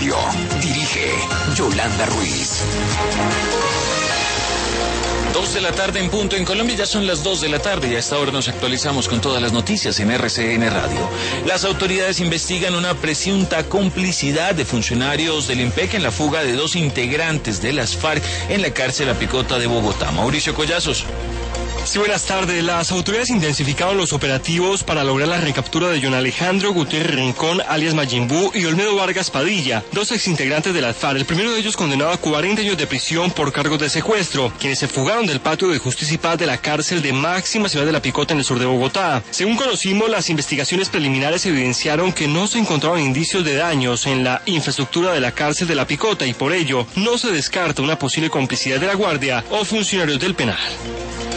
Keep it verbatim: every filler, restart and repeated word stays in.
Radio. Dirige Yolanda Ruiz. Dos de la tarde en punto en Colombia, ya son las dos de la tarde y a esta hora nos actualizamos con todas las noticias en R C N Radio. Las autoridades investigan una presunta complicidad de funcionarios del IMPEC en la fuga de dos integrantes de las FARC en la cárcel La Picota de Bogotá. Mauricio Collazos. Sí, buenas tardes. Las autoridades intensificaron los operativos para lograr la recaptura de John Alejandro Gutiérrez Rincón, alias Majin Buu, y Olmedo Vargas Padilla, dos exintegrantes de las FARC. El primero de ellos condenado a cuarenta años de prisión por cargos de secuestro, quienes se fugaron del patio de justicia y paz de la cárcel de máxima ciudad de La Picota en el sur de Bogotá. Según conocimos, las investigaciones preliminares evidenciaron que no se encontraban indicios de daños en la infraestructura de la cárcel de La Picota y por ello no se descarta una posible complicidad de la guardia o funcionarios del penal.